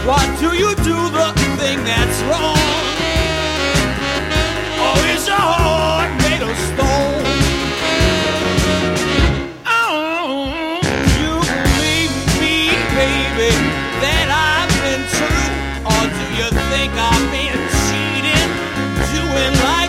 Why do you do the thing that's wrong? Oh, is your heart made of stone? Oh, you believe me, baby, that I've been true? Or do you think I've been cheating, doing like